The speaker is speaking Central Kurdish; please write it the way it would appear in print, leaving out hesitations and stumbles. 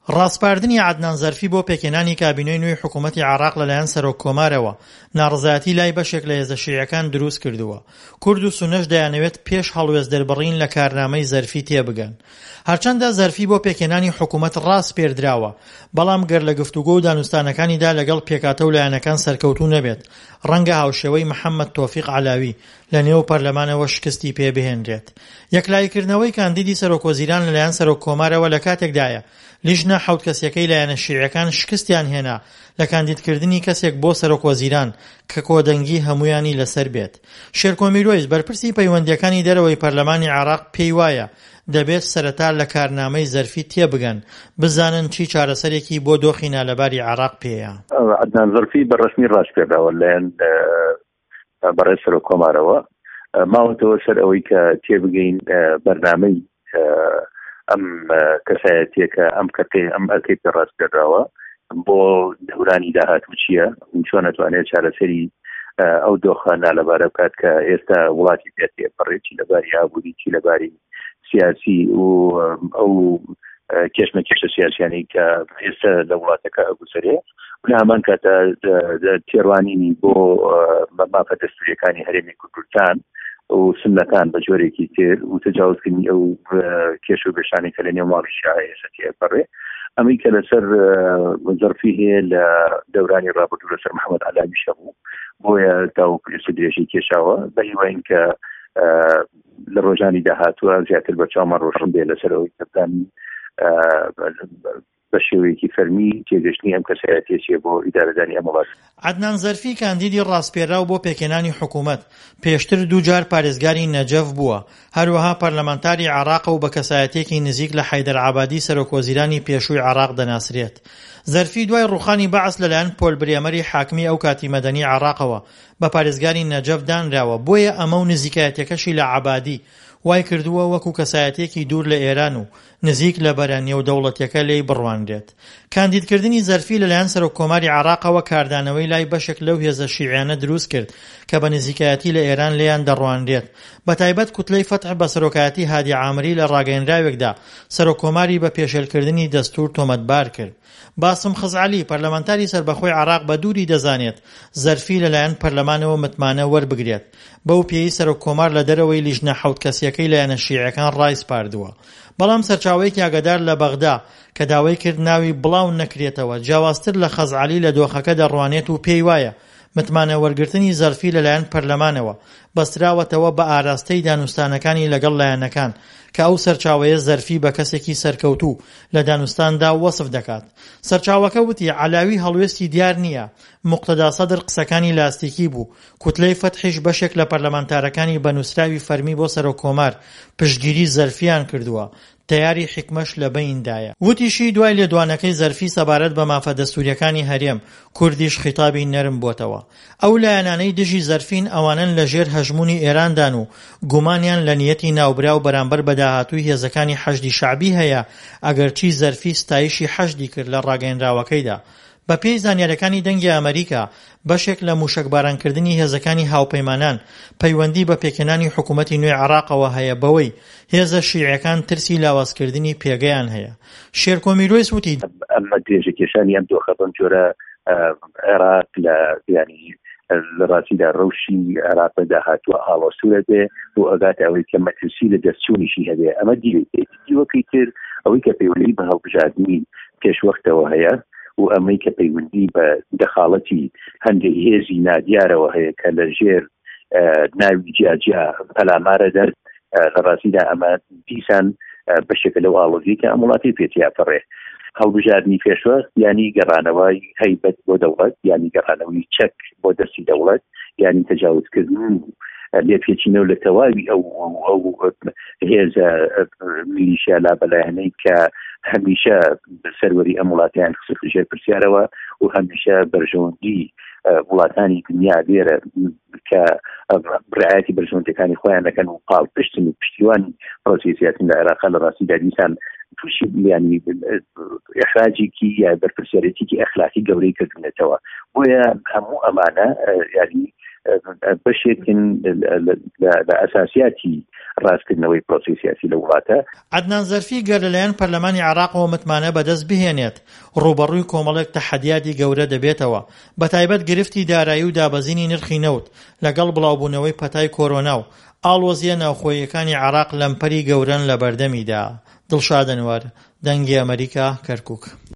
ڕاستپاردنی عەدنان زەرفی بۆ پێکهێنانی کابینەی نوێی حکوومەتی عێراق لەلایەن سەرۆک کۆمارەوە ناڕەزایەتی لای بەشێک لە هێزە شیعەکان دروست کردووە. کورد و سونەش دەیانەوێت پێش هەڵوێست دەربڕین لە کارنامەی زەرفی تێبگەن. هەرچەندە زەرفی بۆ پێکهێنانی حکوومەت ڕاست پێردراوە، بەڵام گەر لە گفتوگۆ و دانوستانەکانیدا لەگەڵ پێکاتە و لایەنەکان سەرکەوتوو نەبێت، ڕەنگە هاوشێوەی محەممەد تۆفیق عەلاوی لە نێو پەرلەمانەوە شکستی پێبهێنرێت. یەکلایکردنەوەی کاندیدی سەرۆکوەزیران لەلایەن سەرۆک کۆمارەوە لە کاتێکدایە لیژنە حەوت کەسیەکەی لایەنە شیعەکان شکستیان هێنا لە کاندیدکردنی کەسێک بۆ سەرۆکوەزیران کە کۆدەنگی هەمویانی لەسەر بێت. شێرکۆ میرۆیس بەرپرسی پەیوەندیەکانی دەرەوەی پەرلەمانی عێراق پێی وایە دەبێت سەرەتا لە کارنامەی زەرفی تێبگەن بزانن چی چارەسەرێکی بۆ دۆخی نالەباری عێراق پێیە. عەدنان زەرفی بەڕەسمی ڕاستپێدراوە لەلایەن بەڕێز سەرۆک کۆمارەوە ماوەتەوە سەر ئەوەی کە تێبگەین بەرنامەی ئەم کەسایەتیەکە ئەم ئەرکەی پێ ڕاستپێدراوە بۆ دەورانی داهاتوو چییە، چۆن ئەتوانێت چارەسەری ئەو دۆخە نالەبارە بکات کە ئێستا وڵاتی پێ تێپەڕێت، چی لەباری ئابووری، چی لەباری سیاسی و ئەو کێشمەکێشە سیاسیانی کە ئێستا لە وڵاتەکە ئەگوسەرێ لە هەمان کاتە تێڕوانینی بۆ مافە دەستوریەکانی هەرێمی کوردستان و سنەکان بە جۆرێکی تر و تەجاوزکردنی ئەو کێش و بێشانێک کە لە نێو ماڵی شیعە ئێستا تێپەڕێ ئەمەی کە لەسەر زەرفی هەیە لە دەورانی ڕابردوو لەسەر محەممەد عەلاوی شەبوو بۆیە تاوەکو ئێستا درێژەی کێشاوە بە هیوای کە لە ڕۆژانی داهاتووە زیاتر بە چاومان ڕۆشن بێ لەسەر ئەوەی کەبدانی بە شێوەیەکی فەرمی تێگەشتنی ئەم کەسایەتیە بۆ ئیدارەدانی ئەم وڵات. عەدنان زەرفی کاندیدی ڕاستپێراو بۆ پێکهێنانی حکوومەت پێشتر دووجار پارێزگاری نەجەف بووە، هەروەها پەرلەمانتاری عێراق و بە کەسایەتێکی نزیک لە حەیدەر عەبادی سەرۆکوەزیرانی پێشووی عێراق دەناسرێت. زەرفی دوای ڕوخانی بەعس لەلایەن پۆل برێمەری حاکمی ئەو کاتی مەدەنی عێراقەوە بە پارێزگاری نەجەف دانراوە، بۆیە ئەمە و نزیکایەتەکەشی لە عەبادی وای کردووە وەکو کەسایەتێکی دوور لە ئێران و نزیک لە بەرانیە و دەوڵەتیەکە لێی بڕواندرێت. کاندیدکردنی زەرفی لەلایەن سەرۆک کۆماری عێراقەوە کاردانەوەی لای بەشێک لەو هێزە شیعیانە دروست کرد کە بە نزیکایەتی لە ئێران لێیان دەڕواندرێت. بەتایبەت کوتلەی فەتح بە سەرۆکایەتی هادی عامری لە ڕاگەیەنراوێکدا سەرۆک کۆماری بە پێشێلکردنی دەستوور تۆمەتبار کرد. باسم خزعەلی پەرلەمانتاری سەربەخۆی عێراق بە دووری دەزانێت زەرفی لەلایەن پەرلەمانەوە متمانە وەربگرێت. بەو پێی سەرۆک کۆمار لە دەرەوەی لیژنە حەوت کەسیەکەی لایەنە شیعەکان ڕایسپاردووە. بەڵام سەرچاوەیەکی ئاگادار لە بەغدا کە داوای کرد ناوی بڵاو نەکرێتەوە جیاوازتر لە خەزعەلی لە دۆخەکە دەڕوانێت و پێی وایە متمانە وەرگرتنی زەرفی لەلایەن پەرلەمانەوە بەستراوەتەوە بە ئاراستەی دانوستانەکانی لەگەڵ لایەنەکان کە ئەو سەرچاوەیە زەرفی بە کەسێکی سەرکەوتوو لە دانوستاندا وەسف دەکات. سەرچاوەکە وتی عەلاوی هەڵوێستی دیار نییە، موقتەدا سەدر قسەکانی لاستیکی بوو، کوتلەی فەتحیش بەشێک لە پەرلەمانتارەکانی بەنووسراوی فەرمی بۆ سەرۆک کۆمار پشتگیری زەرفیان کردووە، تەیاری حکمەش لە بەیندایە. وتیشی دوای لێدوانەکەی زەرفی سەبارەت بە مافە دەستوریەکانی هەرێم کوردیش خیتابی نەرم بۆتەوە. ئەو لایەنانەی دژی زەرفین ئەوانن لەژێر هەژمونی ئێراندان و گومانیان لە نیەتی ناوبرا و بەرامبەر بە داهاتووی هێزەکانی حەشدی شەعبی هەیە ئەگەرچی زەرفی ستایشی حەشدی کرد لە ڕاگەیەنراوەکەیدا. بە پێی زانیاریەکانی دەنگی ئەمریکا بەشێک لە موشکبارانکردنی هێزەکانی هاوپەیمانان پەیوەندی بە پێکهێنانی حکوومەتی نوێی عێراقەوە هەیە بەوەی هێزە شیعەکان ترسی لاوازکردنی پێگەیان هەیە. شێرکۆ میرۆیس وتی ئەمە درێژەکێشانی ئەم دۆخە بەم جۆرە عێراق لە ینی لە ڕاستیدا ڕەوشی عێراقە داهاتووە ئاڵۆسوورە بێ و ئەگاتە ئەوەی کە مەترسی لە دەستچوونیشی هەبێ. ئەمە دیوەکەی تر ئەوەی کە پەیوەندی بە هەڵبژاردننی پێشوەختەوە هەیە و ئەمەی کە پەیوەندی بە دەخاڵەتی هەندێک هێزی نادیارەوە هەیە کە لە ژێر ناوی جیاجیا پەلامارە دەرد لە ڕاستیدا ئەمە دیسان بەشێکە لەو ئاڵۆزی کە ئەم وڵاتی پێتیاپەڕێ. هەڵبژاردننی پێشوەست ینی گەڕانەوەی هەیبەت بۆ دەوڵەت، ینی گەڕانەوەی چەک بۆ دەستی دەوڵەت، ینی تەجاوزکردن لێپێچینەوە لە تەواوی ئەو هێزە میلیشیا لابەلایەنەی کە هەمیشە سەروەری ئەم وڵاتیان خسف ژێر پرسیارەوە و هەمیشە بەرژەوەندی وڵاتانی دنیا لێرە کە ڕعایەتی بەرژەوەندەکانی خۆیان دەکەن و پاڵ پشتن و پشتیوانی پرۆسی سیاسی لە عێراق لە ڕاستیدا دیسان تووشی ینی ئەخراجێکی یا بەرپرسیارەتێکی ئەخلاقی گەورەی کردوونەتەوە. بۆیە هەموو ئەمانە ینی بەشێکن لە ئەساسیاتی ڕاستکردنەوەی پرۆسی سیاسی لە وڵاتە. عەدنان زەرفی گەر لەلایەن پەرلەمانی عێراقەوە متمانە بەدەست بهێنێت ڕوبەڕووی کۆمەڵێک تەحەدیاتی گەورە دەبێتەوە، بەتایبەت گرفتی دارایی و دابەزینی نرخی نەوت لەگەڵ بڵاوبوونەوەی پەتای کۆرۆنا و ئاڵۆزیە ناوخۆییەکانی عێراق لەمپەری گەورەن لە بەردەمیدا. دڵشاد ئەنوەر، دەنگی ئەمریکا، کەرکووک.